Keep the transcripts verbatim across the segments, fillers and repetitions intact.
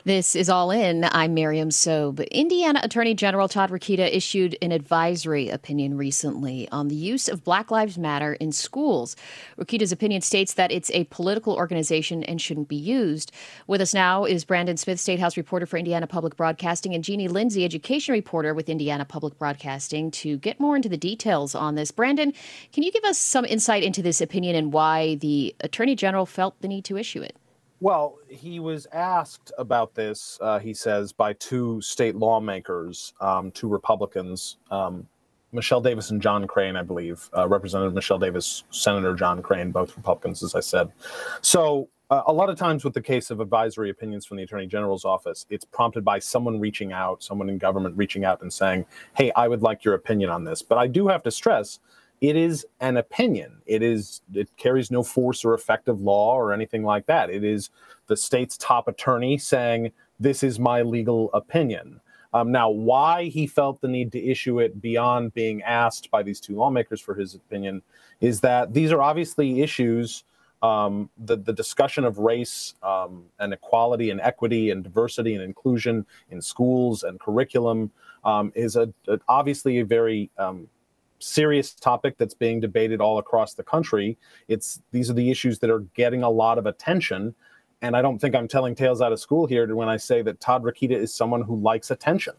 This is All In. I'm Miriam Sobe. Indiana Attorney General Todd Rokita issued an advisory opinion recently on the use of Black Lives Matter in schools. Rokita's opinion states that it's a political organization and shouldn't be used. With us now is Brandon Smith, State House reporter for Indiana Public Broadcasting, and Jeannie Lindsay, education reporter with Indiana Public Broadcasting, to get more into the details on this. Brandon, can you give us some insight into this opinion and why the Attorney General felt the need to issue it? Well, he was asked about this, uh, he says, by two state lawmakers, um, two Republicans, um, Michelle Davis and John Crane, I believe, uh, Representative Michelle Davis, Senator John Crane, both Republicans, as I said. So uh, a lot of times with the case of advisory opinions from the Attorney General's office, it's prompted by someone reaching out, someone in government reaching out and saying, hey, I would like your opinion on this. But I do have to stress, it is an opinion. It is. It carries no force or effect of law or anything like that. It is the state's top attorney saying, this is my legal opinion. Um, now, why he felt the need to issue it beyond being asked by these two lawmakers for his opinion is that these are obviously issues, um, the, the discussion of race um, and equality and equity and diversity and inclusion in schools and curriculum um, is a, a, obviously a very um, serious topic that's being debated all across the country. It's these are the issues that are getting a lot of attention. And I don't think I'm telling tales out of school here when I say that Todd Rokita is someone who likes attention.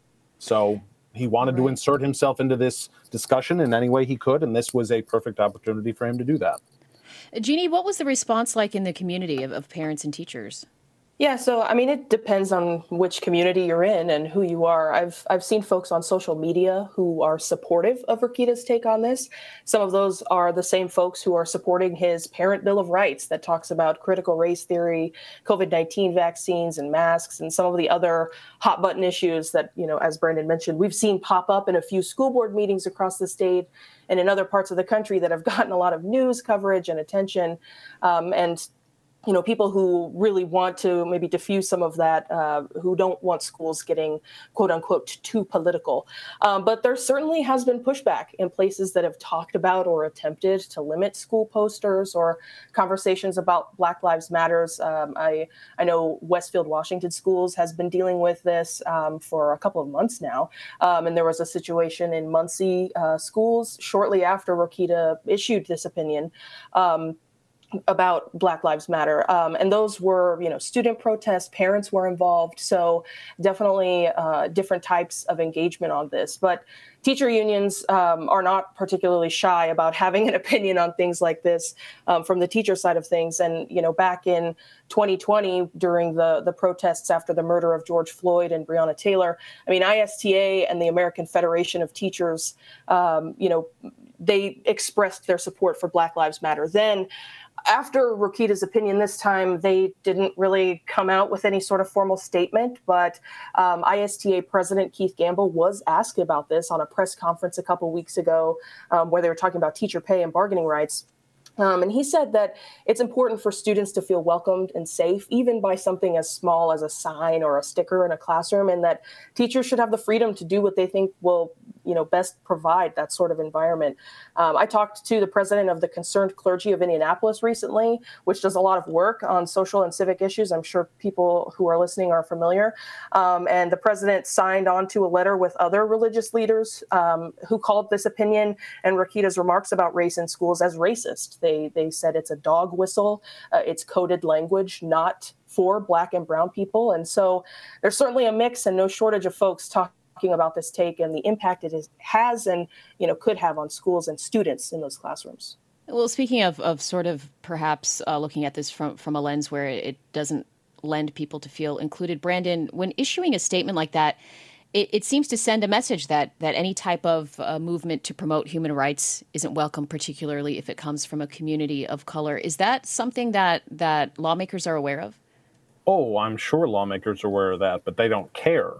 So he wanted right. to insert himself into this discussion in any way he could. And this was a perfect opportunity for him to do that. Jeannie, what was the response like in the community of, of parents and teachers? Yeah, so I mean, it depends on which community you're in and who you are. I've I've seen folks on social media who are supportive of Rokita's take on this. Some of those are the same folks who are supporting his Parent Bill of Rights that talks about critical race theory, COVID nineteen vaccines and masks, and some of the other hot button issues that, you know, as Brandon mentioned, we've seen pop up in a few school board meetings across the state and in other parts of the country that have gotten a lot of news coverage and attention. Um, and you know, people who really want to maybe diffuse some of that, uh, who don't want schools getting, quote unquote, too political. Um, but there certainly has been pushback in places that have talked about or attempted to limit school posters or conversations about Black Lives Matters. Um, I, I know Westfield Washington Schools has been dealing with this um, for a couple of months now. Um, and there was a situation in Muncie uh, schools shortly after Rokita issued this opinion Um, about Black Lives Matter. Um, and those were, you know, student protests, parents were involved. So definitely uh, different types of engagement on this. But teacher unions um, are not particularly shy about having an opinion on things like this um, from the teacher side of things. And, you know, back in twenty twenty, during the, the protests after the murder of George Floyd and Breonna Taylor, I mean, I S T A and the American Federation of Teachers, um, you know, they expressed their support for Black Lives Matter. Then, after Rokita's opinion this time, they didn't really come out with any sort of formal statement, but um, I S T A President Keith Gamble was asked about this on a press conference a couple weeks ago um, where they were talking about teacher pay and bargaining rights. Um, and he said that it's important for students to feel welcomed and safe, even by something as small as a sign or a sticker in a classroom, and that teachers should have the freedom to do what they think will, you know, best provide that sort of environment. Um, I talked to the president of the Concerned Clergy of Indianapolis recently, which does a lot of work on social and civic issues. I'm sure people who are listening are familiar. Um, and the president signed on to a letter with other religious leaders um, who called this opinion and Rokita's remarks about race in schools as racist. They they said it's a dog whistle. Uh, it's coded language, not for Black and brown people. And so there's certainly a mix and no shortage of folks talking about this take and the impact it is, has and, you know, could have on schools and students in those classrooms. Well, speaking of, of sort of perhaps uh, looking at this from, from a lens where it doesn't lend people to feel included, Brandon, when issuing a statement like that, It, it seems to send a message that that any type of uh, movement to promote human rights isn't welcome, particularly if it comes from a community of color. Is that something that, that lawmakers are aware of? Oh, I'm sure lawmakers are aware of that, but they don't care.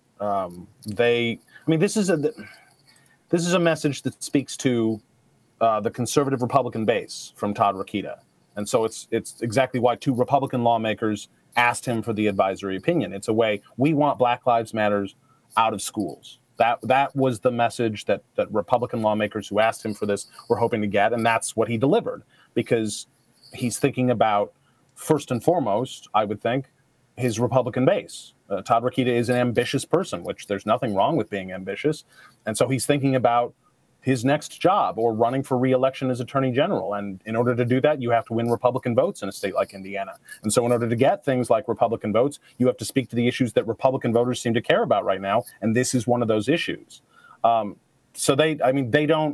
Um, they, I mean, this is a this is a message that speaks to uh, the conservative Republican base from Todd Rokita, and so it's it's exactly why two Republican lawmakers asked him for the advisory opinion. It's a way we want Black Lives Matters out of schools. That that was the message that that Republican lawmakers who asked him for this were hoping to get, and that's what he delivered, because he's thinking about, first and foremost, I would think, his Republican base. Uh, Todd Rokita is an ambitious person, which there's nothing wrong with being ambitious. And so he's thinking about his next job or running for re-election as Attorney General. And in order to do that, you have to win Republican votes in a state like Indiana. And so in order to get things like Republican votes, you have to speak to the issues that Republican voters seem to care about right now. And this is one of those issues. Um, so they, I mean, they don't,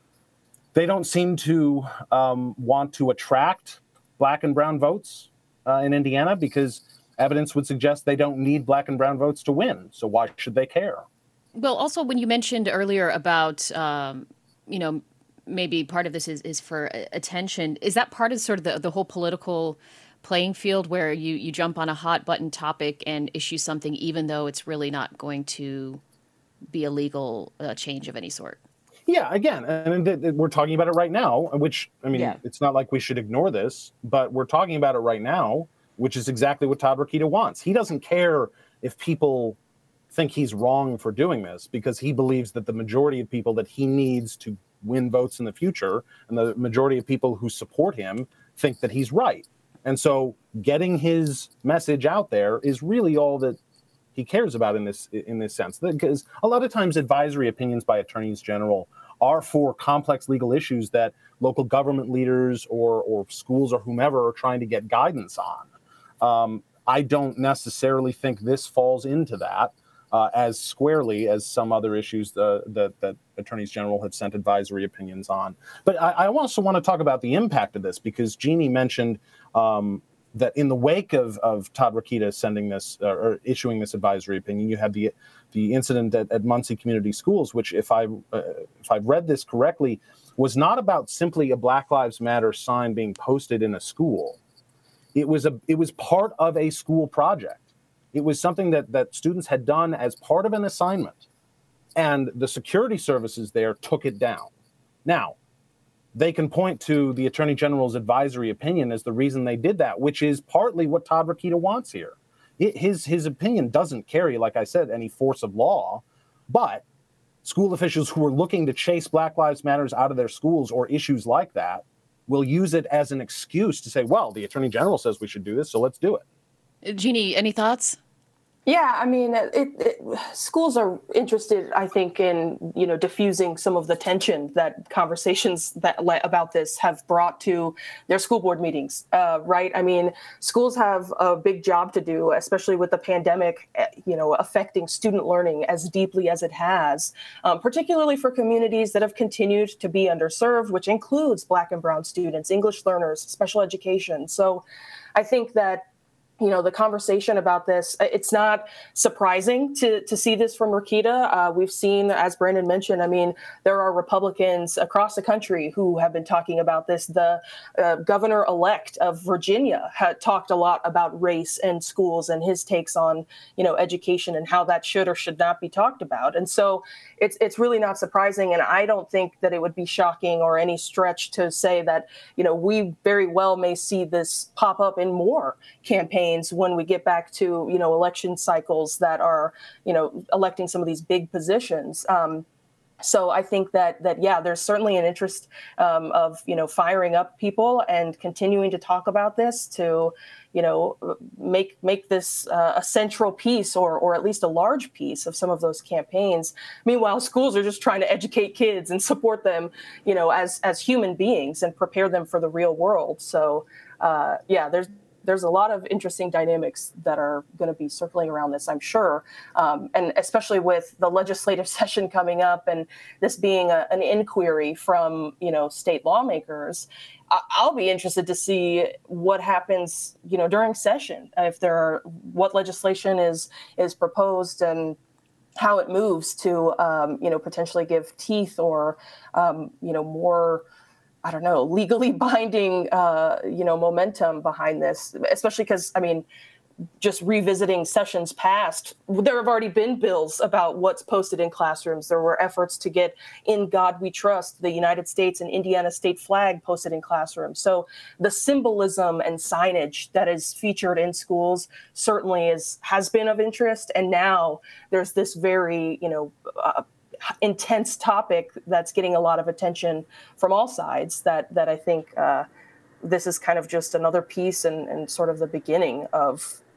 they don't seem to um, want to attract black and brown votes uh, in Indiana because evidence would suggest they don't need black and brown votes to win. So why should they care? Well, also, when you mentioned earlier about, um, you know, maybe part of this is, is for attention, is that part of sort of the, the whole political playing field where you, you jump on a hot button topic and issue something even though it's really not going to be a legal uh, change of any sort? Yeah, again, and th- th- we're talking about it right now, which, I mean, yeah. It's not like we should ignore this, but we're talking about it right now, which is exactly what Todd Rokita wants. He doesn't care if people think he's wrong for doing this because he believes that the majority of people that he needs to win votes in the future and the majority of people who support him think that he's right. And so getting his message out there is really all that he cares about in this in this sense. Because a lot of times advisory opinions by attorneys general are for complex legal issues that local government leaders or, or schools or whomever are trying to get guidance on. Um, I don't necessarily think this falls into that. Uh, as squarely as some other issues uh, that, that attorneys general have sent advisory opinions on. But I, I also want to talk about the impact of this because Jeannie mentioned um, that in the wake of, of Todd Rokita sending this uh, or issuing this advisory opinion, you had the the incident at, at Muncie Community Schools, which, if I uh, if I've read this correctly, was not about simply a Black Lives Matter sign being posted in a school. It was a it was part of a school project. It was something that, that students had done as part of an assignment, and the security services there took it down. Now, they can point to the Attorney General's advisory opinion as the reason they did that, which is partly what Todd Rokita wants here. It, his, his opinion doesn't carry, like I said, any force of law, but school officials who are looking to chase Black Lives Matters out of their schools or issues like that will use it as an excuse to say, well, the Attorney General says we should do this, so let's do it. Jeannie, any thoughts? Yeah, I mean, it, it, schools are interested, I think, in, you know, diffusing some of the tension that conversations that about this have brought to their school board meetings, uh, right? I mean, schools have a big job to do, especially with the pandemic, you know, affecting student learning as deeply as it has, um, particularly for communities that have continued to be underserved, which includes Black and brown students, English learners, special education. So I think that, you know, the conversation about this, it's not surprising to to see this from Rokita. Uh, we've seen, as Brandon mentioned, I mean, there are Republicans across the country who have been talking about this. The uh, governor-elect of Virginia had talked a lot about race and schools and his takes on, you know, education and how that should or should not be talked about. And so it's it's really not surprising. And I don't think that it would be shocking or any stretch to say that, you know, we very well may see this pop up in more campaigns when we get back to, you know, election cycles that are, you know, electing some of these big positions. Um, so I think that that, yeah, there's certainly an interest um, of, you know, firing up people and continuing to talk about this to, you know, make make this uh, a central piece or or at least a large piece of some of those campaigns. Meanwhile, schools are just trying to educate kids and support them, you know, as as human beings and prepare them for the real world. So, uh, yeah, there's There's a lot of interesting dynamics that are going to be circling around this, I'm sure. Um, and especially with the legislative session coming up and this being a, an inquiry from, you know, state lawmakers, I- I'll be interested to see what happens, you know, during session, if there are, what legislation is is proposed and how it moves to, um, you know, potentially give teeth or, um, you know, more, I don't know, legally binding, uh, you know, momentum behind this, especially because, I mean, just revisiting sessions past, there have already been bills about what's posted in classrooms. There were efforts to get In God We Trust, the United States and Indiana state flag posted in classrooms. So the symbolism and signage that is featured in schools certainly is has been of interest. And now there's this very, you know, uh, intense topic that's getting a lot of attention from all sides that that I think uh, this is kind of just another piece and, and sort of the beginning of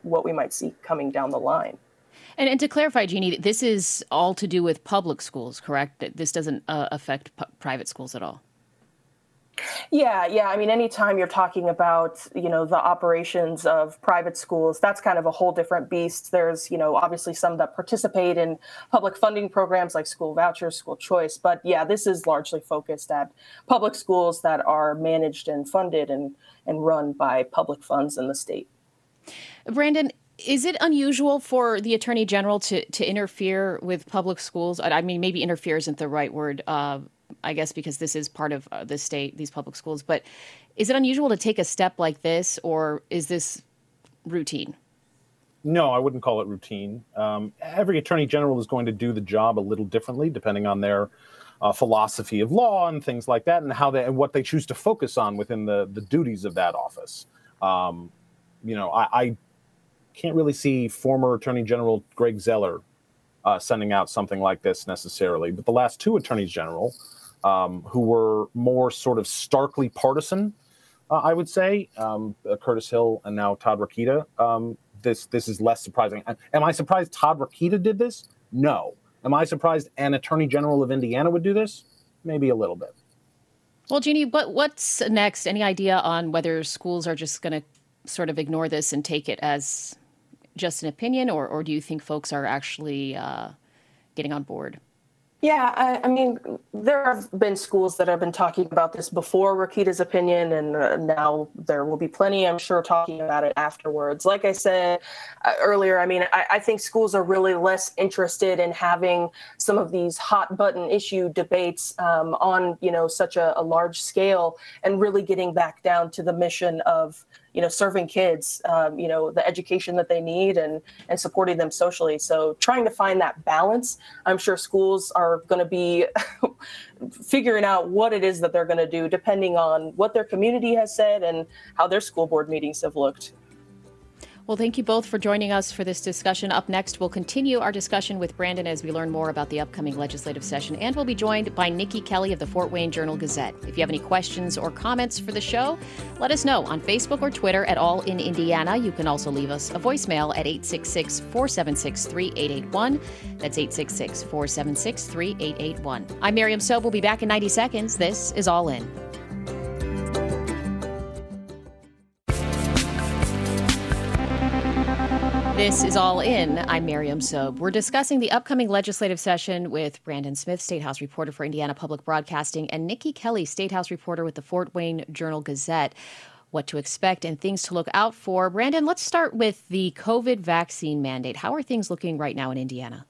what we might see coming down the line. And, and to clarify, Jeannie, this is all to do with public schools, correct? That this doesn't uh, affect p- private schools at all. Yeah, yeah. I mean, anytime you're talking about, you know, the operations of private schools, that's kind of a whole different beast. There's, you know, obviously some that participate in public funding programs like school vouchers, school choice. But yeah, this is largely focused at public schools that are managed and funded and, and run by public funds in the state. Brandon, is it unusual for the Attorney General to, to interfere with public schools? I mean, maybe interfere isn't the right word, uh, I guess, because this is part of uh, the state, these public schools. But is it unusual to take a step like this, or is this routine? No, I wouldn't call it routine. Um, every attorney general is going to do the job a little differently, depending on their uh, philosophy of law and things like that, and how they and what they choose to focus on within the the duties of that office. Um, you know, I, I can't really see former Attorney General Greg Zeller uh, sending out something like this necessarily, but the last two attorneys general, um, who were more sort of starkly partisan, uh, I would say, um, uh, Curtis Hill and now Todd Rokita. Um, this this is less surprising. Am I surprised Todd Rokita did this? No. Am I surprised an Attorney General of Indiana would do this? Maybe a little bit. Well, Jeannie, what what's next? Any idea on whether schools are just going to sort of ignore this and take it as just an opinion, or, or do you think folks are actually uh, getting on board? Yeah, I, I mean, there have been schools that have been talking about this before Rokita's opinion, and uh, now there will be plenty, I'm sure, talking about it afterwards. Like I said uh, earlier, I mean, I, I think schools are really less interested in having some of these hot button issue debates um, on, you know, such a, a large scale, and really getting back down to the mission of, you know, serving kids, um, you know, the education that they need and, and supporting them socially. So trying to find that balance, I'm sure schools are going to be figuring out what it is that they're going to do, depending on what their community has said and how their school board meetings have looked. Well, thank you both for joining us for this discussion. Up next, we'll continue our discussion with Brandon as we learn more about the upcoming legislative session, and we'll be joined by Nikki Kelly of the Fort Wayne Journal-Gazette. If you have any questions or comments for the show, let us know on Facebook or Twitter at All in Indiana. You can also leave us a voicemail at eight six six, four seven six, three eight eight one. That's eight six six, four seven six, three eight eight one. I'm Miriam Sobe. We'll be back in ninety seconds. This is All In. This is All In. I'm Miriam Sobe. We're discussing the upcoming legislative session with Brandon Smith, State House reporter for Indiana Public Broadcasting, and Nikki Kelly, State House reporter with the Fort Wayne Journal-Gazette. What to expect and things to look out for. Brandon, let's start with the COVID vaccine mandate. How are things looking right now in Indiana?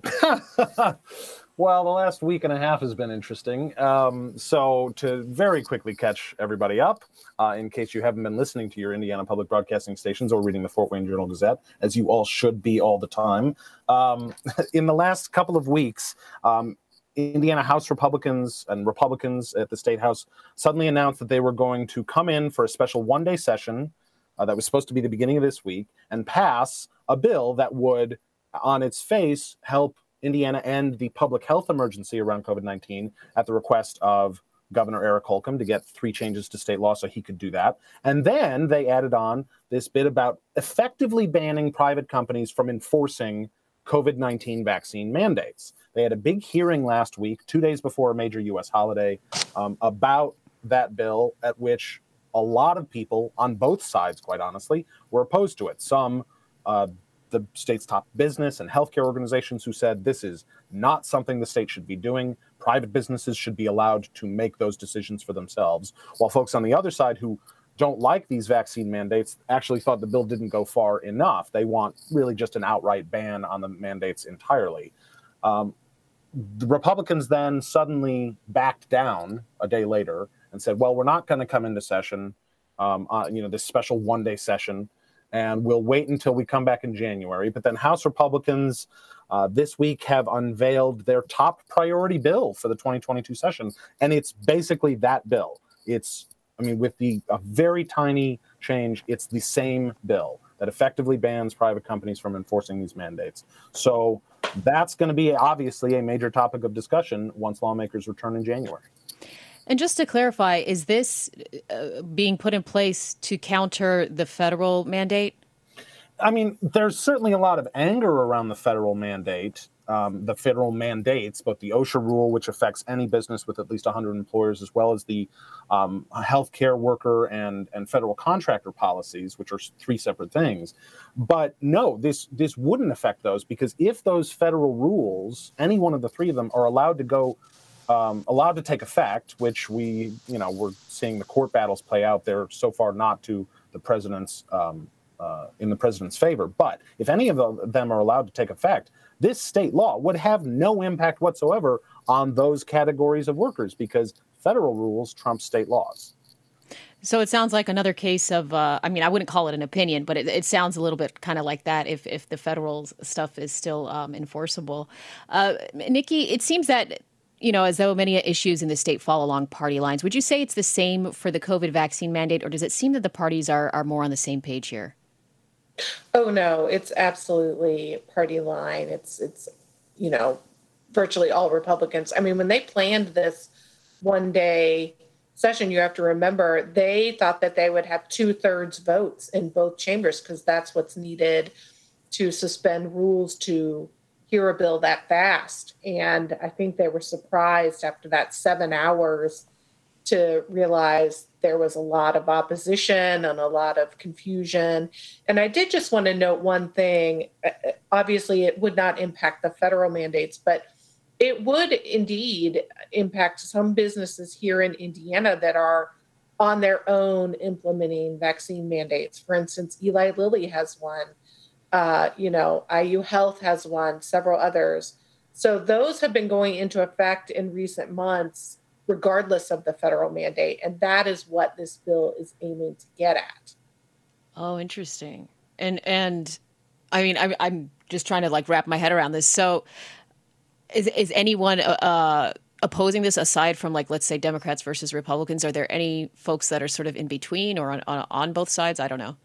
Well, the last week and a half has been interesting. Um, so to very quickly catch everybody up, uh, in case you haven't been listening to your Indiana Public Broadcasting stations or reading the Fort Wayne Journal-Gazette, as you all should be all the time, um, in the last couple of weeks, um, Indiana House Republicans and Republicans at the State House suddenly announced that they were going to come in for a special one-day session uh, that was supposed to be the beginning of this week and pass a bill that would, on its face, help Indiana end the public health emergency around COVID nineteen at the request of Governor Eric Holcomb to get three changes to state law so he could do that. And then they added on this bit about effectively banning private companies from enforcing COVID nineteen vaccine mandates. They had a big hearing last week, two days before a major U S holiday, um, about that bill, at which a lot of people on both sides, quite honestly, were opposed to it. Some uh, the state's top business and healthcare organizations who said this is not something the state should be doing. Private businesses should be allowed to make those decisions for themselves, while folks on the other side who don't like these vaccine mandates actually thought the bill didn't go far enough. They want really just an outright ban on the mandates entirely. Um, the Republicans then suddenly backed down a day later and said, well, we're not going to come into session, um, uh, you know, this special one-day session, and we'll wait until we come back in January. But then House Republicans uh, this week have unveiled their top priority bill for the twenty twenty-two session. And it's basically that bill. It's, I mean, with the a very tiny change, it's the same bill that effectively bans private companies from enforcing these mandates. So that's going to be obviously a major topic of discussion once lawmakers return in January. And just to clarify, is this uh, being put in place to counter the federal mandate? I mean, there's certainly a lot of anger around the federal mandate, um, the federal mandates, both the OSHA rule, which affects any business with at least one hundred employers, as well as the um, healthcare worker and, and federal contractor policies, which are three separate things. But no, this this wouldn't affect those, because if those federal rules, any one of the three of them, are allowed to go, um, allowed to take effect, which we, you know, we're seeing the court battles play out there so far, not to the president's um, Uh, in the president's favor. But if any of the, them are allowed to take effect, this state law would have no impact whatsoever on those categories of workers, because federal rules trump state laws. So it sounds like another case of, uh, I mean, I wouldn't call it an opinion, but it, it sounds a little bit kind of like that if, if the federal stuff is still um, enforceable. Uh, Nikki, it seems that, you know, as though many issues in the state fall along party lines. Would you say it's the same for the COVID vaccine mandate, or does it seem that the parties are, are more on the same page here? Oh, no, it's absolutely party line. It's, it's, you know, virtually all Republicans. I mean, when they planned this one day session, you have to remember they thought that they would have two thirds votes in both chambers, because that's what's needed to suspend rules to hear a bill that fast. And I think they were surprised after that seven hours to realize there was a lot of opposition and a lot of confusion. And I did just want to note one thing. Obviously, it would not impact the federal mandates, but it would indeed impact some businesses here in Indiana that are on their own implementing vaccine mandates. For instance, Eli Lilly has one. Uh, you know, I U Health has one, several others. So those have been going into effect in recent months, regardless of the federal mandate. And that is what this bill is aiming to get at. Oh, interesting. And, and I mean, I'm, I'm just trying to like wrap my head around this. So is, is anyone uh, opposing this aside from, like, let's say Democrats versus Republicans? Are there any folks that are sort of in between or on, on, on both sides? I don't know.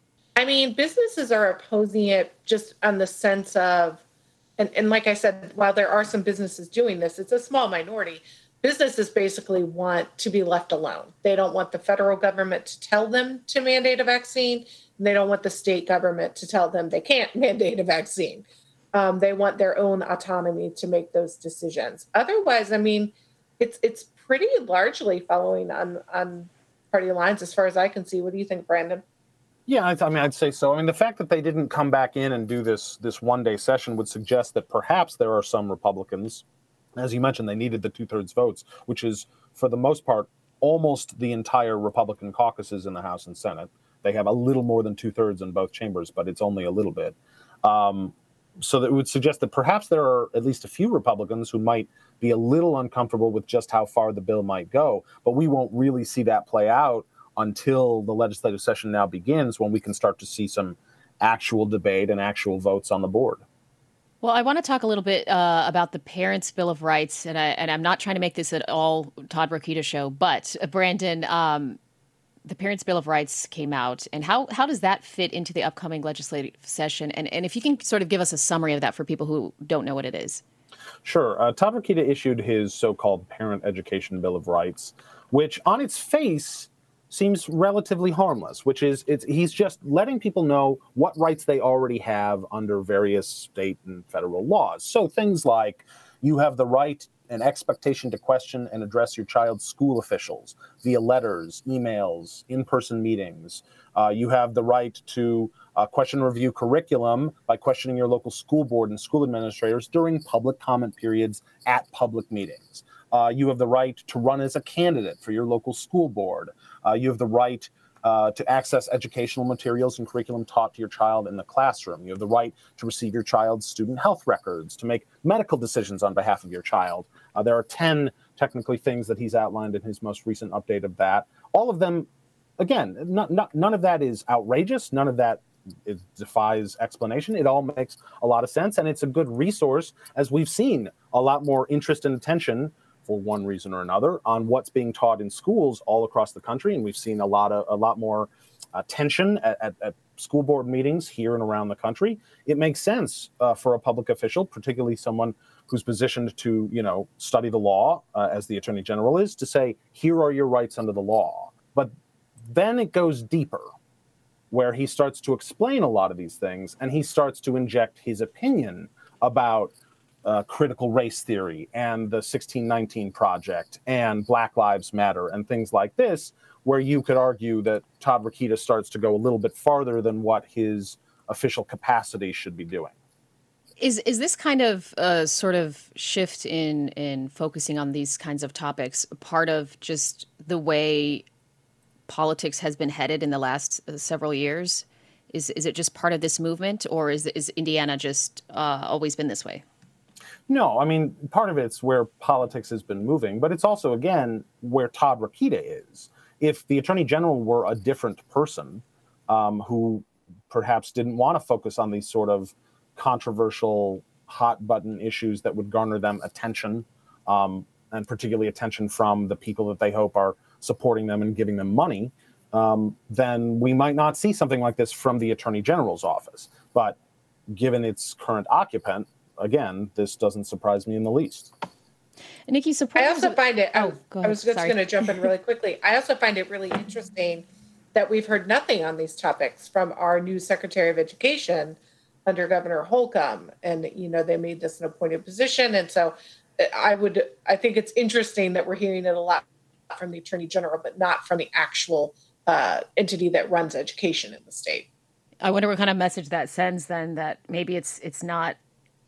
I mean, businesses are opposing it just on the sense of, and, and like I said, while there are some businesses doing this, it's a small minority. Businesses basically want to be left alone. They don't want the federal government to tell them to mandate a vaccine, and they don't want the state government to tell them they can't mandate a vaccine. Um, they want their own autonomy to make those decisions. Otherwise, I mean, it's it's pretty largely following on, on party lines as far as I can see. What do you think, Brandon? Yeah, I, th- I mean, I'd say so. I mean, the fact that they didn't come back in and do this this one-day session would suggest that perhaps there are some Republicans. As you mentioned, they needed the two-thirds votes, which is, for the most part, almost the entire Republican caucuses in the House and Senate. They have a little more than two-thirds in both chambers, but it's only a little bit. Um, so that would suggest that perhaps there are at least a few Republicans who might be a little uncomfortable with just how far the bill might go. But we won't really see that play out until the legislative session now begins, when we can start to see some actual debate and actual votes on the board. Well, I want to talk a little bit uh, about the Parents' Bill of Rights, and, I, and I'm not trying to make this at all Todd Rokita show, but uh, Brandon, um, the Parents' Bill of Rights came out, and how how does that fit into the upcoming legislative session? And, and if you can sort of give us a summary of that for people who don't know what it is. Sure. Uh, Todd Rokita issued his so-called Parent Education Bill of Rights, which on its face seems relatively harmless, which is it's, he's just letting people know what rights they already have under various state and federal laws. So things like you have the right and expectation to question and address your child's school officials via letters, emails, in-person meetings. Uh, you have the right to uh, question and review curriculum by questioning your local school board and school administrators during public comment periods at public meetings. Uh, you have the right to run as a candidate for your local school board. Uh, you have the right uh, to access educational materials and curriculum taught to your child in the classroom. You have the right to receive your child's student health records, to make medical decisions on behalf of your child. Uh, there are ten, technically, things that he's outlined in his most recent update of that. All of them, again, not, not, none of that is outrageous. None of that it defies explanation. It all makes a lot of sense, and it's a good resource, as we've seen a lot more interest and attention, for one reason or another, on what's being taught in schools all across the country. And we've seen a lot of a lot more uh, tension at, at, at school board meetings here and around the country. It makes sense uh, for a public official, particularly someone who's positioned to, you know, study the law, uh, as the Attorney General is, to say, here are your rights under the law. But then it goes deeper. where he starts to explain a lot of these things, and he starts to inject his opinion about uh, critical race theory and the sixteen nineteen Project and Black Lives Matter and things like this, where you could argue that Todd Rokita starts to go a little bit farther than what his official capacity should be doing. Is is this kind of uh, sort of shift in in focusing on these kinds of topics part of just the way politics has been headed in the last uh, several years? Is is it just part of this movement, or is is Indiana just uh, always been this way? No, I mean, part of it's where politics has been moving, but it's also, again, where Todd Rokita is. If the Attorney General were a different person um, who perhaps didn't want to focus on these sort of controversial hot button issues that would garner them attention, um, and particularly attention from the people that they hope are supporting them and giving them money, um, then we might not see something like this from the Attorney General's office. But given its current occupant, again, this doesn't surprise me in the least. Nikki, I also find it, oh, I, I was just going to jump in really quickly. I also find it really interesting that we've heard nothing on these topics from our new Secretary of Education under Governor Holcomb. And, you know, they made this an appointed position. And so I would, I think it's interesting that we're hearing it a lot from the Attorney General, but not from the actual uh, entity that runs education in the state. I wonder what kind of message that sends then, that maybe it's it's not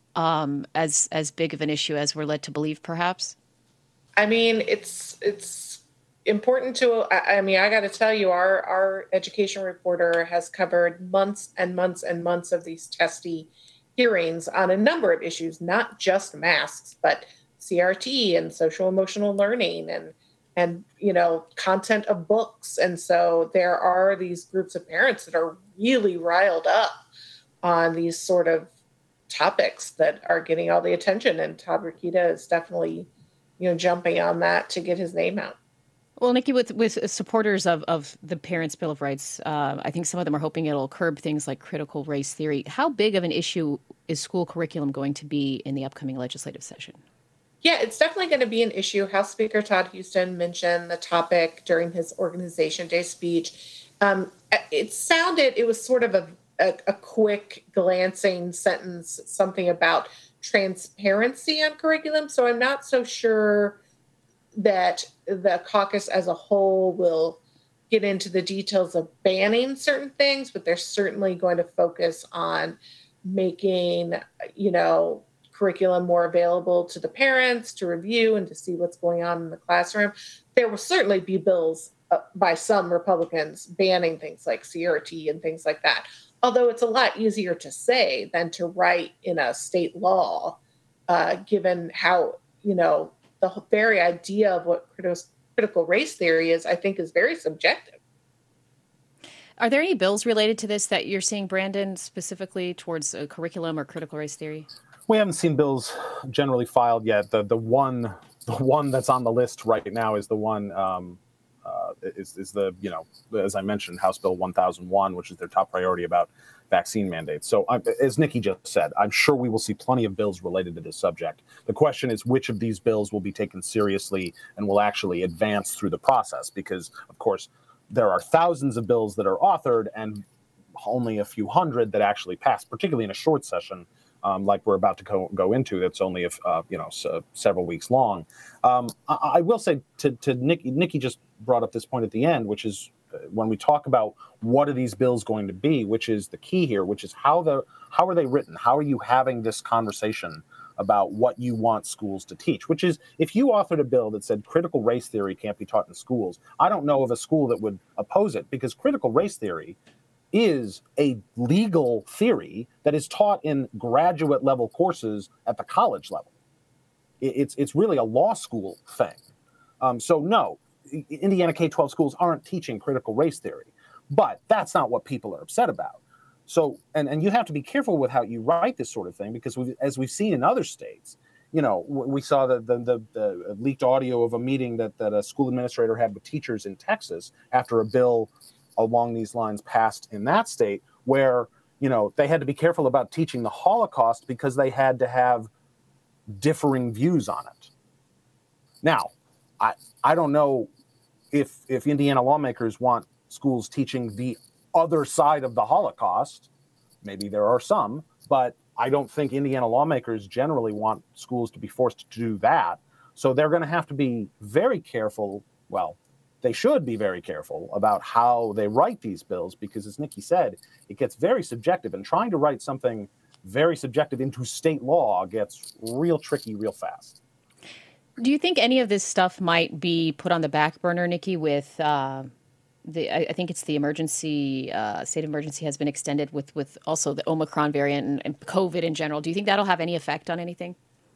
um, as as big of an issue as we're led to believe, perhaps. I mean, it's it's important to, I, I mean, I got to tell you, our, our education reporter has covered months and months and months of these testy hearings on a number of issues, not just masks, but C R T and social emotional learning and, and, you know, content of books. And so there are these groups of parents that are really riled up on these sort of topics that are getting all the attention. And Todd Rokita is definitely, you know, jumping on that to get his name out. Well, Nikki, with with supporters of, of the Parents' Bill of Rights, uh, I think some of them are hoping it'll curb things like critical race theory. How big of an issue is school curriculum going to be in the upcoming legislative session? Yeah, it's definitely going to be an issue. House Speaker Todd Huston mentioned the topic during his Organization Day speech. Um, it sounded, it was sort of a, a, a quick glancing sentence, something about transparency on curriculum. So I'm not so sure that the caucus as a whole will get into the details of banning certain things, but they're certainly going to focus on making, you know, curriculum more available to the parents to review and to see what's going on in the classroom. There will certainly be bills uh, by some Republicans banning things like C R T and things like that. Although it's a lot easier to say than to write in a state law, uh, given how, you know, the very idea of what critical race theory is, I think, is very subjective. Are there any bills related to this that you're seeing, Brandon, specifically towards a curriculum or critical race theory? We haven't seen bills generally filed yet. The the one the one that's on the list right now is the one um, uh, is is the you know as I mentioned, House Bill one thousand one, which is their top priority about vaccine mandates. So uh, as Nikki just said, I'm sure we will see plenty of bills related to this subject. The question is which of these bills will be taken seriously and will actually advance through the process, because of course there are thousands of bills that are authored and only a few hundred that actually pass, particularly in a short session. Um, like we're about to go, go into, that's only a, uh, you know so several weeks long. Um, I, I will say to, to Nikki, Nikki just brought up this point at the end, which is uh, when we talk about what are these bills going to be, which is the key here, which is how the how are they written? How are you having this conversation about what you want schools to teach? Which is, if you authored a bill that said critical race theory can't be taught in schools, I don't know of a school that would oppose it, because critical race theory is a legal theory that is taught in graduate level courses at the college level. It's it's really a law school thing. Um, so no, Indiana K twelve schools aren't teaching critical race theory, but that's not what people are upset about. So, and, and you have to be careful with how you write this sort of thing, because we've, as we've seen in other states, you know, we saw the, the, the, the leaked audio of a meeting that, that a school administrator had with teachers in Texas after a bill along these lines passed in that state, where, you know, they had to be careful about teaching the Holocaust because they had to have differing views on it. Now, I I don't know if if Indiana lawmakers want schools teaching the other side of the Holocaust. Maybe there are some, but I don't think Indiana lawmakers generally want schools to be forced to do that. So they're going to have to be very careful. Well, they should be very careful about how they write these bills, because as Nikki said, it gets very subjective, and trying to write something very subjective into state law gets real tricky real fast. Do you think any of this stuff might be put on the back burner, Nikki, with uh, the, I, I think it's the emergency, uh, state of emergency has been extended with, with also the Omicron variant and, and COVID in general. Do you think that'll have any effect on anything?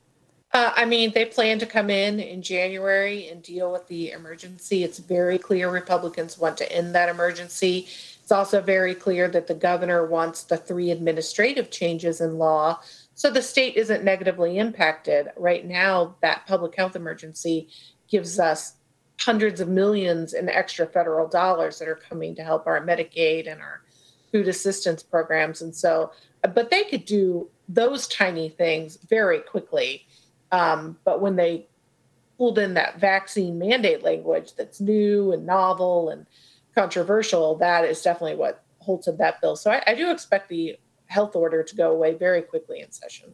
Uh, I mean, they plan to come in in January and deal with the emergency. It's very clear Republicans want to end that emergency. It's also very clear that the governor wants the three administrative changes in law so the state isn't negatively impacted. Right now, that public health emergency gives us hundreds of millions in extra federal dollars that are coming to help our Medicaid and our food assistance programs. And so, but they could do those tiny things very quickly. Um, but when they pulled in that vaccine mandate language that's new and novel and controversial, that is definitely what halted that bill. So I, I do expect the health order to go away very quickly in session.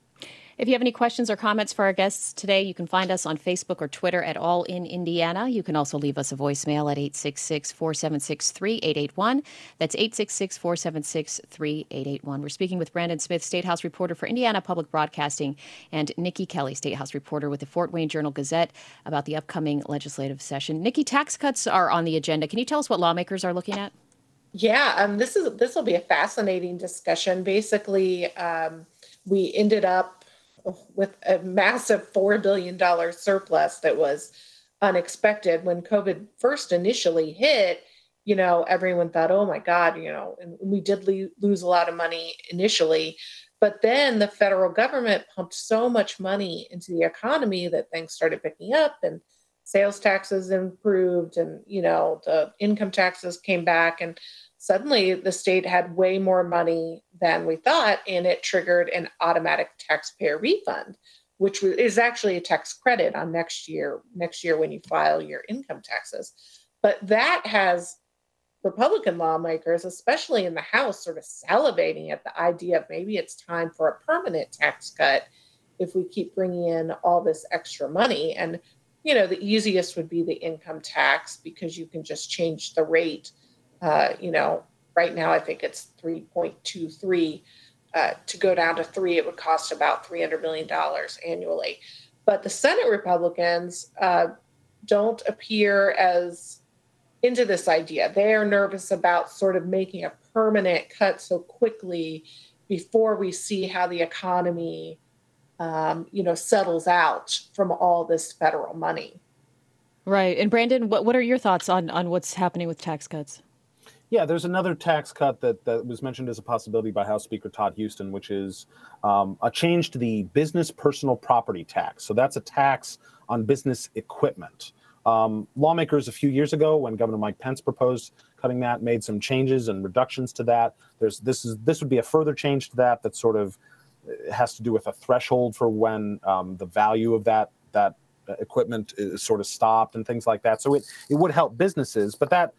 If you have any questions or comments for our guests today, you can find us on Facebook or Twitter at All in Indiana. You can also leave us a voicemail at eight six six, four seven six, three eight eight one. That's eight six six, four seven six, three eight eight one. We're speaking with Brandon Smith, State House reporter for Indiana Public Broadcasting, and Nikki Kelly, State House reporter with the Fort Wayne Journal-Gazette, about the upcoming legislative session. Nikki, tax cuts are on the agenda. Can you tell us what lawmakers are looking at? Yeah, um, this is this will be a fascinating discussion. Basically, um, we ended up with a massive four billion dollars surplus that was unexpected. When COVID first initially hit, you know, everyone thought, oh my God, you know, and we did le- lose a lot of money initially. But then the federal government pumped so much money into the economy that things started picking up and sales taxes improved and, you know, the income taxes came back, and suddenly the state had way more money than we thought, and it triggered an automatic taxpayer refund, which is actually a tax credit on next year, next year when you file your income taxes. But that has Republican lawmakers, especially in the House, sort of salivating at the idea of maybe it's time for a permanent tax cut if we keep bringing in all this extra money. And, you know, the easiest would be the income tax, because you can just change the rate. Uh, you know, right now I think it's three point two three. Uh, to go down to three, it would cost about three hundred million dollars annually. But the Senate Republicans uh, don't appear as into this idea. They are nervous about sort of making a permanent cut so quickly before we see how the economy, um, you know, settles out from all this federal money. Right. And Brandon, what, what are your thoughts on, on what's happening with tax cuts? Yeah, there's another tax cut that, that was mentioned as a possibility by House Speaker Todd Huston, which is um, a change to the business personal property tax. So that's a tax on business equipment. Um, lawmakers a few years ago, when Governor Mike Pence proposed cutting that, made some changes and reductions to that. There's this is this would be a further change to that that sort of has to do with a threshold for when um, the value of that that equipment is sort of stopped and things like that. So it it would help businesses, but that.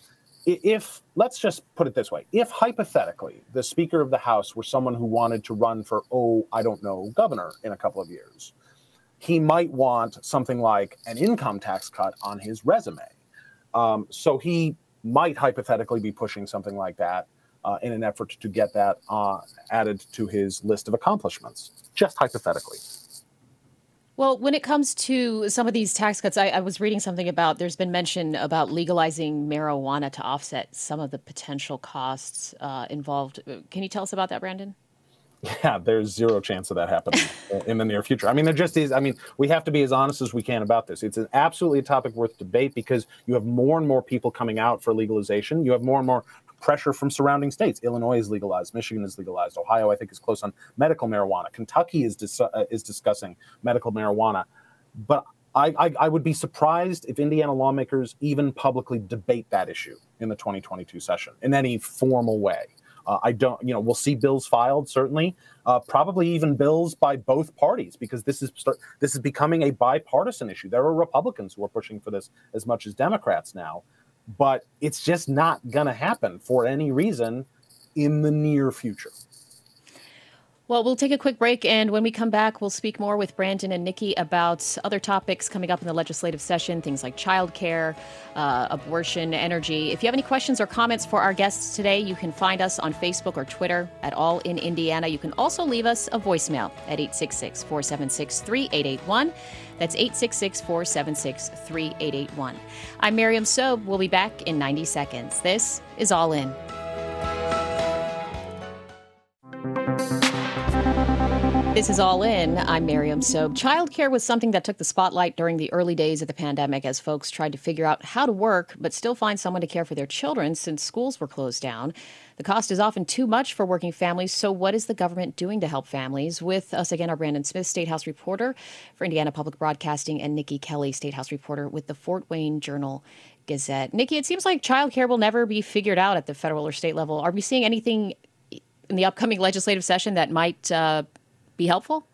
If, let's just put it this way, if hypothetically the Speaker of the House were someone who wanted to run for, oh, I don't know, governor in a couple of years, he might want something like an income tax cut on his resume. Um, so he might hypothetically be pushing something like that uh, in an effort to get that uh, added to his list of accomplishments, just hypothetically. Well, when it comes to some of these tax cuts, I, I was reading something about, there's been mention about legalizing marijuana to offset some of the potential costs uh, involved. Can you tell us about that, Brandon? Yeah, there's zero chance of that happening in the near future. I mean, there just is. I mean, we have to be as honest as we can about this. It's an absolutely a topic worth debate, because you have more and more people coming out for legalization. You have more and more pressure from surrounding states. Illinois is legalized. Michigan is legalized. Ohio, I think, is close on medical marijuana. Kentucky is dis- uh, is discussing medical marijuana. But I, I, I would be surprised if Indiana lawmakers even publicly debate that issue in the twenty twenty-two session in any formal way. Uh, I don't, you know, we'll see bills filed, certainly, uh, probably even bills by both parties, because this is start, this is becoming a bipartisan issue. There are Republicans who are pushing for this as much as Democrats now. but it's just not going to happen for any reason in the near future. Well, we'll take a quick break, and when we come back, we'll speak more with Brandon and Nikki about other topics coming up in the legislative session, things like childcare, uh, abortion, energy. If you have any questions or comments for our guests today, you can find us on Facebook or Twitter at All in Indiana. You can also leave us a voicemail at eight six six, four seven six, three eight eight one. That's eight six six, four seven six, three eight eight one. I'm Miriam Sobe. We'll be back in ninety seconds. This is All In. This is All In. I'm Miriam Sobe. Childcare was something that took the spotlight during the early days of the pandemic as folks tried to figure out how to work but still find someone to care for their children since schools were closed down. The cost is often too much for working families, so what is the government doing to help families? With us again are Brandon Smith, State House reporter for Indiana Public Broadcasting, and Nikki Kelly, State House reporter with the Fort Wayne Journal-Gazette. Nikki, it seems like childcare will never be figured out at the federal or state level. Are we seeing anything in the upcoming legislative session that might uh, be helpful?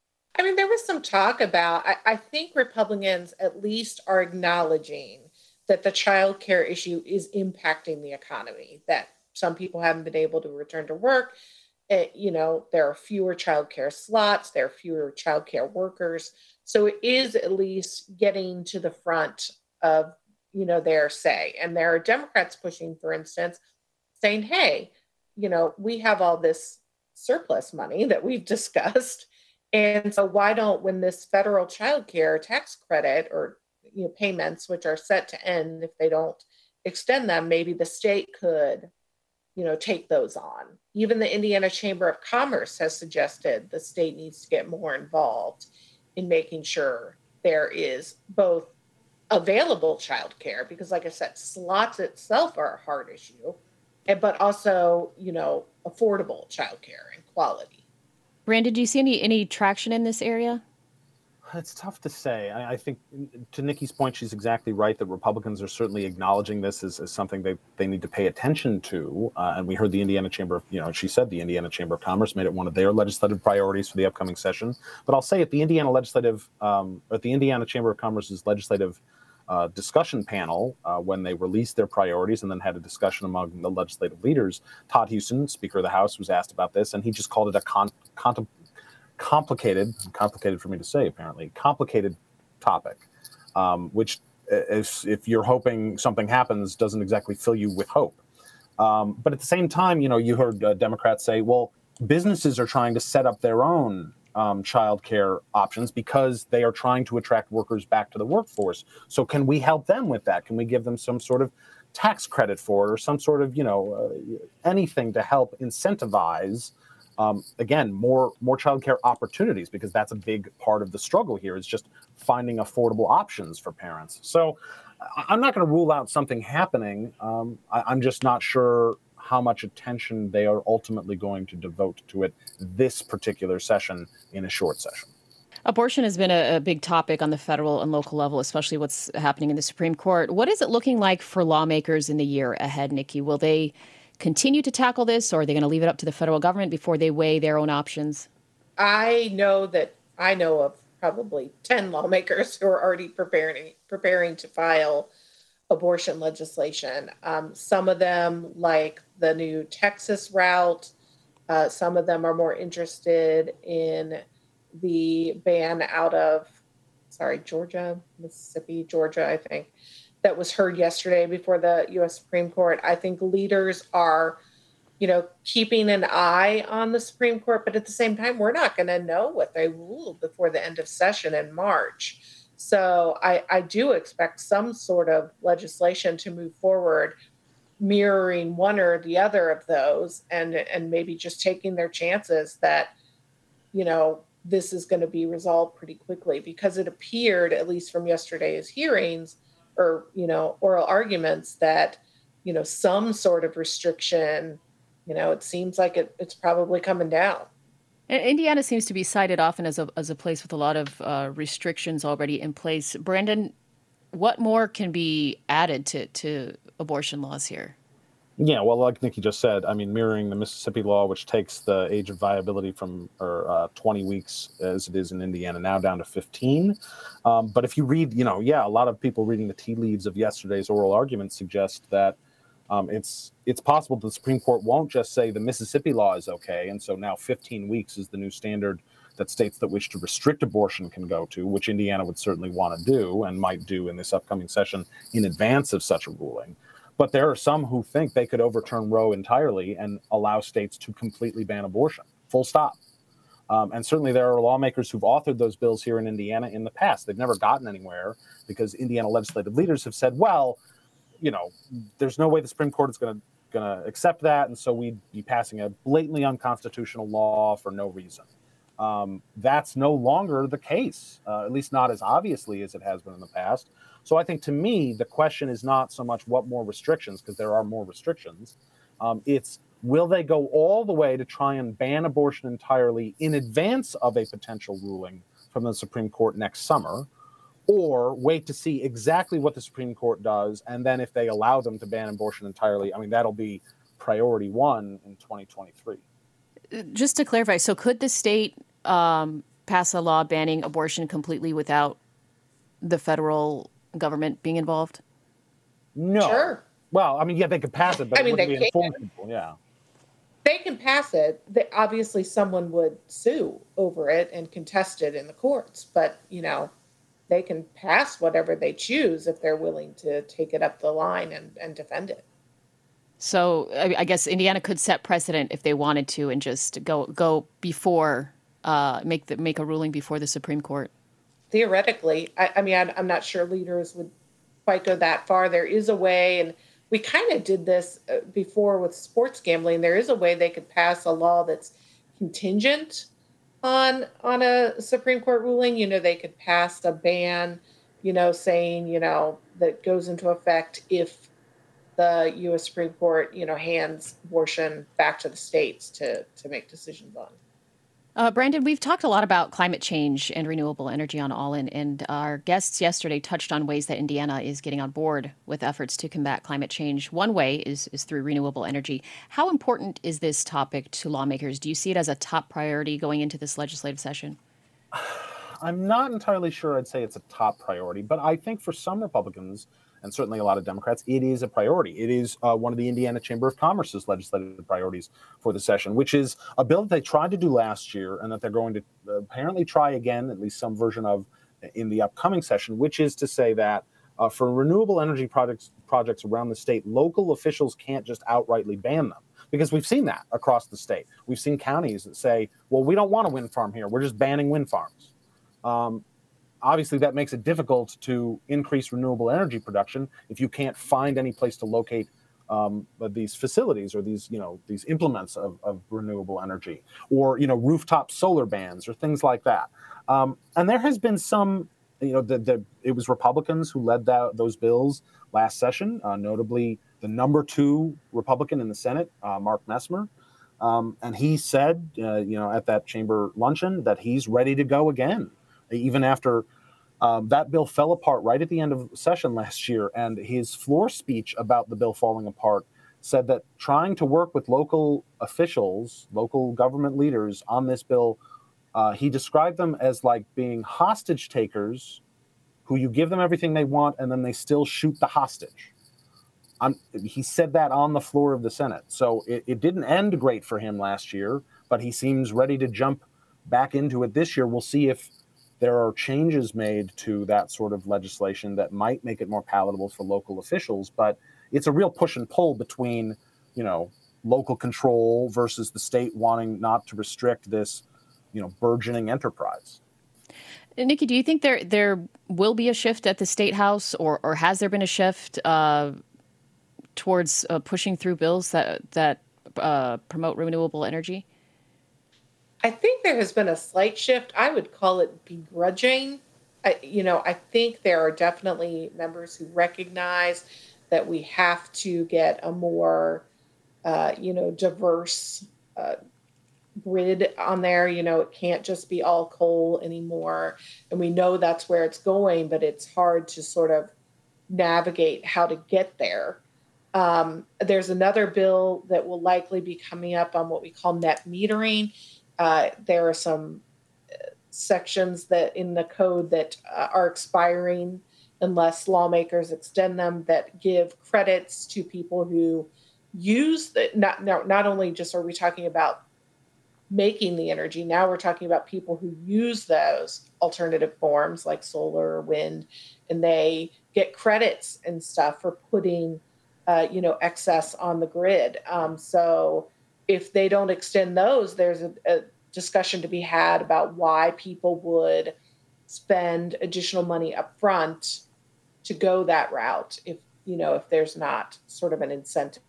I mean, there was some talk about, I, I think Republicans at least are acknowledging that the child care issue is impacting the economy, that some people haven't been able to return to work. Uh, you know, there are fewer child care slots, there are fewer child care workers. So it is at least getting to the front of, you know, their say. And there are Democrats pushing, for instance, saying, hey, you know, we have all this surplus money that we've discussed. And so why don't, when this federal child care tax credit or, you know, payments, which are set to end if they don't extend them, maybe the state could, you know, take those on. Even the Indiana Chamber of Commerce has suggested the state needs to get more involved in making sure there is both available child care, because like I said, slots itself are a hard issue, but also, you know, affordable childcare and quality. Brandon, do you see any any traction in this area? It's tough to say. I, I think, to Nikki's point, she's exactly right that Republicans are certainly acknowledging this as, as something they, they need to pay attention to. Uh, and we heard the Indiana Chamber of, you know, she said the Indiana Chamber of Commerce made it one of their legislative priorities for the upcoming session. But I'll say at the Indiana legislative, um, at the Indiana Chamber of Commerce's legislative Uh, discussion panel, uh, when they released their priorities and then had a discussion among the legislative leaders, Todd Huston, Speaker of the House, was asked about this, and he just called it a con- con- complicated, complicated for me to say, apparently, complicated topic, um, which, if, if you're hoping something happens, doesn't exactly fill you with hope. Um, but at the same time, you know, you heard uh, Democrats say, well, businesses are trying to set up their own Um, child care options because they are trying to attract workers back to the workforce. So can we help them with that? Can we give them some sort of tax credit for it or some sort of, you know, uh, anything to help incentivize, um, again, more more child care opportunities, because that's a big part of the struggle here is just finding affordable options for parents. So I'm not going to rule out something happening. Um, I, I'm just not sure how much attention they are ultimately going to devote to it this particular session in a short session. Abortion has been a, a big topic on the federal and local level, especially what's happening in the Supreme Court. What is it looking like for lawmakers in the year ahead, Nikki? Will they continue to tackle this, or are they going to leave it up to the federal government before they weigh their own options? I know that I know of probably ten lawmakers who are already preparing preparing to file abortion legislation. Um, some of them, like the new Texas route, uh, some of them are more interested in the ban out of, sorry, Georgia, Mississippi, Georgia, I think, that was heard yesterday before the U S Supreme Court. I think leaders are, you know, keeping an eye on the Supreme Court, but at the same time, we're not going to know what they rule before the end of session in March. So I, I do expect some sort of legislation to move forward, mirroring one or the other of those, and and maybe just taking their chances that, you know, this is going to be resolved pretty quickly, because it appeared, at least from yesterday's hearings or, you know, oral arguments, that, you know, some sort of restriction, you know, it seems like it, it's probably coming down. Indiana seems to be cited often as a as a place with a lot of uh, restrictions already in place. Brandon, what more can be added to, to abortion laws here? Yeah, well, like Nikki just said, I mean, mirroring the Mississippi law, which takes the age of viability from or uh, twenty weeks, as it is in Indiana, now down to fifteen. Um, but if you read, you know, yeah, a lot of people reading the tea leaves of yesterday's oral argument suggest that um, it's it's possible the Supreme Court won't just say the Mississippi law is okay, and so now fifteen weeks is the new standard that states that wish to restrict abortion can go to, which Indiana would certainly want to do and might do in this upcoming session in advance of such a ruling. But there are some who think they could overturn Roe entirely and allow states to completely ban abortion, full stop. Um, and certainly there are lawmakers who've authored those bills here in Indiana in the past. They've never gotten anywhere because Indiana legislative leaders have said, well, you know, there's no way the Supreme Court is going to going to accept that, and so we'd be passing a blatantly unconstitutional law for no reason. Um, that's no longer the case, uh, at least not as obviously as it has been in the past. So I think, to me, the question is not so much what more restrictions, because there are more restrictions. Um, it's will they go all the way to try and ban abortion entirely in advance of a potential ruling from the Supreme Court next summer, or wait to see exactly what the Supreme Court does, and then if they allow them to ban abortion entirely, I mean, that'll be priority one in twenty twenty-three. Just to clarify, so could the state um, pass a law banning abortion completely without the federal government being involved? No. Sure. Well, I mean, yeah, they could pass it, but I it mean, wouldn't they be informed can. people, yeah. They can pass it. They, obviously, someone would sue over it and contest it in the courts. But, you know, they can pass whatever they choose if they're willing to take it up the line and, and defend it. So I, I guess Indiana could set precedent if they wanted to and just go go before, uh, make the, make a ruling before the Supreme Court. Theoretically, I, I mean, I'm, I'm not sure leaders would quite go that far. There is a way, and we kind of did this before with sports gambling. There is a way they could pass a law that's contingent on on a Supreme Court ruling. You know, they could pass a ban, you know, saying, you know, that goes into effect if the U S Supreme Court, you know, hands abortion back to the states to to make decisions on. Uh, Brandon, we've talked a lot about climate change and renewable energy on All In, and our guests yesterday touched on ways that Indiana is getting on board with efforts to combat climate change. One way is, is through renewable energy. How important is this topic to lawmakers? Do you see it as a top priority going into this legislative session? I'm not entirely sure I'd say it's a top priority, but I think for some Republicans, and certainly a lot of Democrats, it is a priority. It is uh, one of the Indiana Chamber of Commerce's legislative priorities for the session, which is a bill that they tried to do last year and that they're going to apparently try again, at least some version of, in the upcoming session, which is to say that uh, for renewable energy projects projects around the state, local officials can't just outrightly ban them, because we've seen that across the state. We've seen counties that say, well, we don't want a wind farm here. We're just banning wind farms. Um, Obviously, that makes it difficult to increase renewable energy production if you can't find any place to locate um, these facilities or these, you know, these implements of, of renewable energy, or, you know, rooftop solar bans or things like that. Um, and there has been some, you know, the, the, it was Republicans who led that, those bills last session, uh, notably the number two Republican in the Senate, uh, Mark Messmer. Um, and he said, uh, you know, at that chamber luncheon that he's ready to go again. Even after um, that bill fell apart right at the end of session last year, and his floor speech about the bill falling apart said that trying to work with local officials, local government leaders on this bill, uh, he described them as like being hostage takers who you give them everything they want and then they still shoot the hostage. Um, he said that on the floor of the Senate. So it, it didn't end great for him last year, but he seems ready to jump back into it this year. We'll see if there are changes made to that sort of legislation that might make it more palatable for local officials, but it's a real push and pull between, you know, local control versus the state wanting not to restrict this, you know, burgeoning enterprise. Nikki, do you think there there will be a shift at the State House, or or has there been a shift uh, towards uh, pushing through bills that that uh, promote renewable energy? I think there has been a slight shift. I would call it begrudging. I, you know, I think there are definitely members who recognize that we have to get a more, uh, you know, diverse uh, grid on there. You know, it can't just be all coal anymore. And we know that's where it's going, but it's hard to sort of navigate how to get there. Um, there's another bill that will likely be coming up on what we call net metering. Uh, there are some sections that in the code that uh, are expiring unless lawmakers extend them, that give credits to people who use the, not, not, not only just are we talking about making the energy, now we're talking about people who use those alternative forms like solar or wind, and they get credits and stuff for putting uh, you know, excess on the grid. Um, so if they don't extend those, there's a, a discussion to be had about why people would spend additional money up front to go that route if, you know, if there's not sort of an incentive.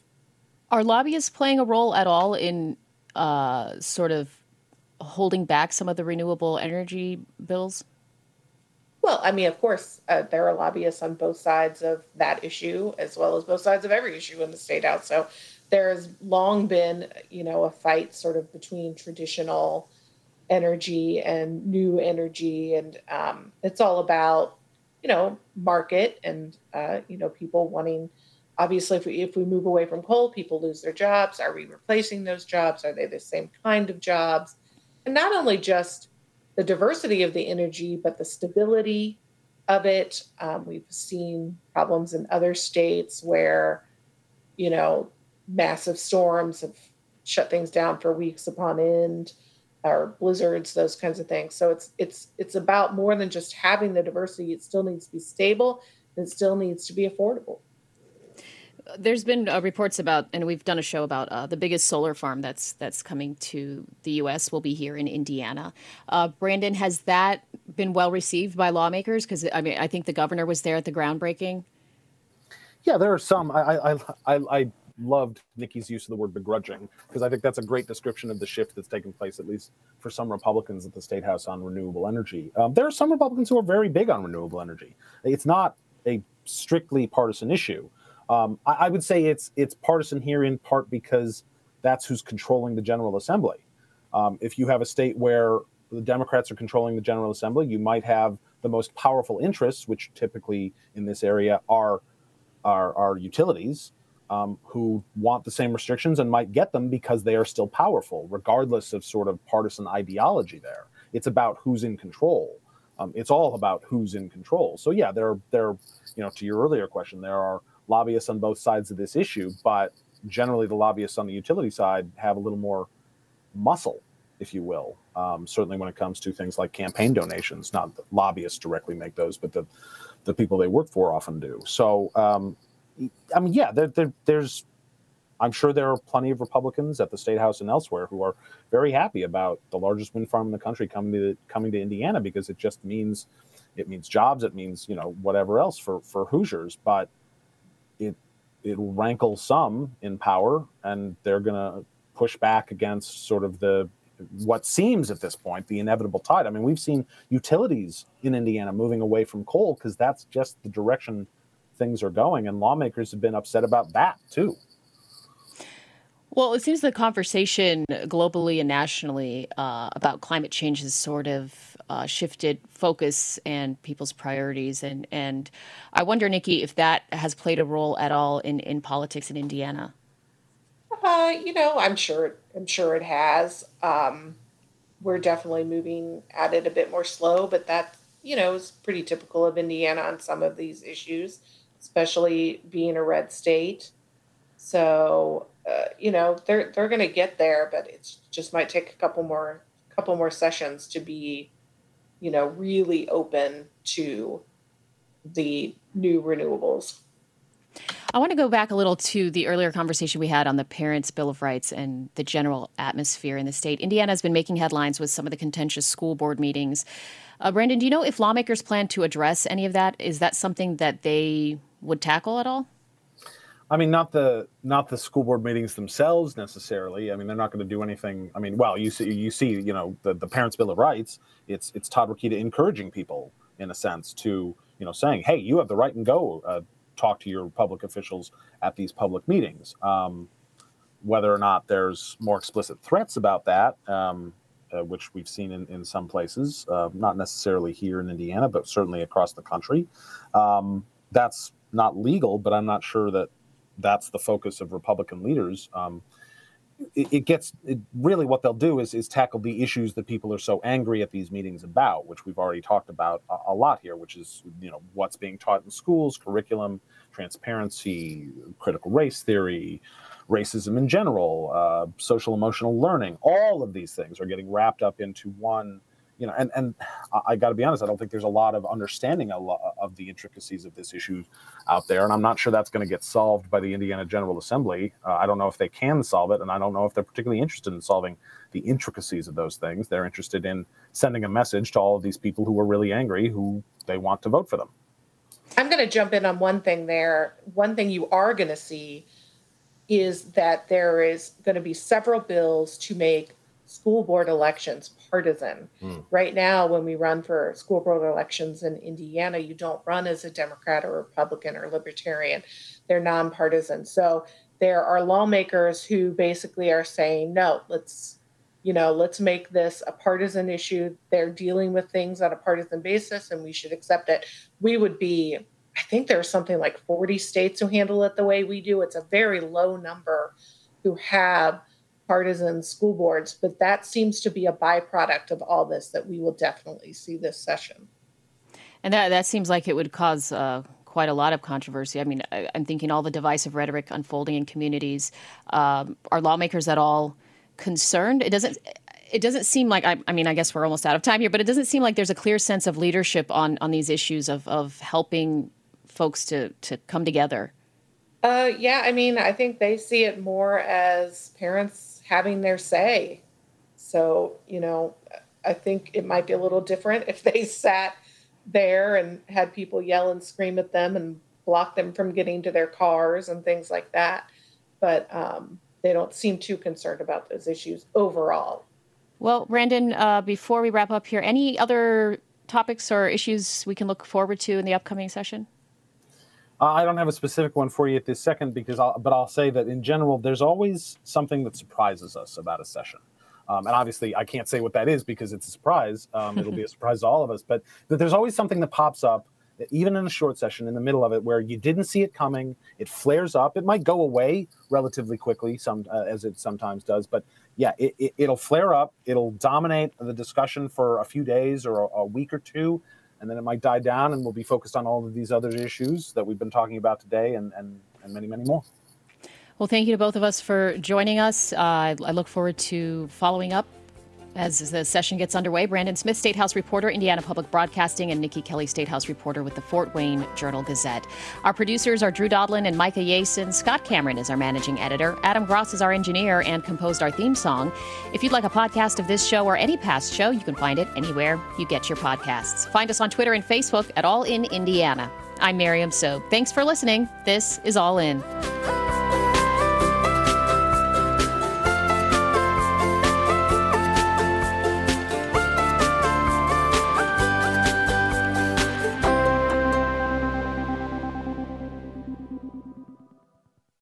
Are lobbyists playing a role at all in uh, sort of holding back some of the renewable energy bills? Well, I mean, of course, uh, there are lobbyists on both sides of that issue, as well as both sides of every issue in the state house. So there's long been, you know, a fight sort of between traditional energy and new energy. And um, it's all about, you know, market and, uh, you know, people wanting, obviously, if we, if we move away from coal, people lose their jobs. Are we replacing those jobs? Are they the same kind of jobs? And not only just the diversity of the energy, but the stability of it. Um, we've seen problems in other states where, you know, massive storms have shut things down for weeks upon end, or blizzards, those kinds of things. So it's it's it's about more than just having the diversity. It still needs to be stable, and it still needs to be affordable. There's been uh, reports about, and we've done a show about uh, the biggest solar farm that's that's coming to the U S will be here in Indiana. Uh, Brandon, has that been well received by lawmakers? Because I mean, I think the governor was there at the groundbreaking. Yeah, there are some. I I I, I loved Nikki's use of the word begrudging, because I think that's a great description of the shift that's taken place, at least for some Republicans at the State House, on renewable energy. Um, there are some Republicans who are very big on renewable energy. It's not a strictly partisan issue. Um, I, I would say it's it's partisan here in part because that's who's controlling the General Assembly. Um, if you have a state where the Democrats are controlling the General Assembly, you might have the most powerful interests, which typically in this area are are, are utilities, um, who want the same restrictions and might get them because they are still powerful, regardless of sort of partisan ideology there. It's about who's in control. Um, it's all about who's in control. So yeah, there, there, you know, to your earlier question, there are lobbyists on both sides of this issue, but generally the lobbyists on the utility side have a little more muscle, if you will. Um, certainly when it comes to things like campaign donations, not that lobbyists directly make those, but the, the people they work for often do. So, um, I mean, yeah, there, there, there's, I'm sure there are plenty of Republicans at the State House and elsewhere who are very happy about the largest wind farm in the country coming to coming to Indiana, because it just means, it means jobs, it means, you know, whatever else for, for Hoosiers, but it it will rankle some in power, and they're going to push back against sort of the what seems at this point the inevitable tide. I mean, we've seen utilities in Indiana moving away from coal because that's just the direction things are going, and lawmakers have been upset about that too. Well, it seems the conversation globally and nationally uh, about climate change has sort of uh, shifted focus and people's priorities. And, and I wonder, Nikki, if that has played a role at all in, in politics in Indiana. Uh, you know, I'm sure, I'm sure it has. Um, we're definitely moving at it a bit more slow, but that, you know, is pretty typical of Indiana on some of these issues, especially being a red state. So, uh, you know, they're they're going to get there, but it just might take a couple more couple more sessions to be, you know, really open to the new renewables. I want to go back a little to the earlier conversation we had on the Parents' Bill of Rights and the general atmosphere in the state. Indiana has been making headlines with some of the contentious school board meetings. Uh, Brandon, do you know if lawmakers plan to address any of that? Is that something that they would tackle at all? I mean, not the not the school board meetings themselves necessarily. I mean, they're not going to do anything. I mean, well, you see, you see, you know, the, the Parents' Bill of Rights. It's it's Todd Rokita encouraging people, in a sense, to, you know, saying, hey, you have the right and go uh, talk to your public officials at these public meetings. Um, whether or not there's more explicit threats about that, um, uh, which we've seen in, in some places, uh, not necessarily here in Indiana, but certainly across the country. Um, that's not legal, but I'm not sure that that's the focus of Republican leaders, um, it, it gets it really what they'll do is is tackle the issues that people are so angry at these meetings about, which we've already talked about a, a lot here, which is, you know, what's being taught in schools, curriculum, transparency, critical race theory, racism in general, uh, social emotional learning. All of these things are getting wrapped up into one. You know, and, and I, I got to be honest, I don't think there's a lot of understanding of, of the intricacies of this issue out there. And I'm not sure that's going to get solved by the Indiana General Assembly. Uh, I don't know if they can solve it. And I don't know if they're particularly interested in solving the intricacies of those things. They're interested in sending a message to all of these people who are really angry, who they want to vote for them. I'm going to jump in on one thing there. One thing you are going to see is that there is going to be several bills to make school board elections partisan. Mm. Right now, when we run for school board elections in Indiana, you don't run as a Democrat or Republican or Libertarian. They're nonpartisan. So there are lawmakers who basically are saying, no, let's, you know, let's make this a partisan issue. They're dealing with things on a partisan basis, and we should accept it. We would be, I think there's something like forty states who handle it the way we do. It's a very low number who have partisan school boards, but that seems to be a byproduct of all this that we will definitely see this session. And that that seems like it would cause uh, quite a lot of controversy. I mean, I, I'm thinking all the divisive rhetoric unfolding in communities. Um, are lawmakers at all concerned? It doesn't. It doesn't seem like. I, I mean, I guess we're almost out of time here, but it doesn't seem like there's a clear sense of leadership on on these issues of of helping folks to to come together. Uh, yeah, I mean, I think they see it more as parents having their say. So, you know, I think it might be a little different if they sat there and had people yell and scream at them and block them from getting to their cars and things like that. But um, they don't seem too concerned about those issues overall. Well, Brandon, uh, before we wrap up here, any other topics or issues we can look forward to in the upcoming session? Uh, I don't have a specific one for you at this second, because I'll, but I'll say that in general, there's always something that surprises us about a session. Um, and obviously, I can't say what that is because it's a surprise. Um, it'll be a surprise to all of us. But that there's always something that pops up, even in a short session, in the middle of it, where you didn't see it coming. It flares up. It might go away relatively quickly, some uh, as it sometimes does. But yeah, it, it, it'll flare up. It'll dominate the discussion for a few days or a, a week or two. And then it might die down, and we'll be focused on all of these other issues that we've been talking about today, and, and, and many, many more. Well, thank you to both of us for joining us. Uh, I, I look forward to following up as the session gets underway. Brandon Smith, State House reporter, Indiana Public Broadcasting, and Nikki Kelly, State House reporter with the Fort Wayne Journal-Gazette. Our producers are Drew Dodlin and Micah Yason. Scott Cameron is our managing editor. Adam Gross is our engineer and composed our theme song. If you'd like a podcast of this show or any past show, you can find it anywhere you get your podcasts. Find us on Twitter and Facebook at All In Indiana. I'm Miriam Sobe. Thanks for listening. This is All In.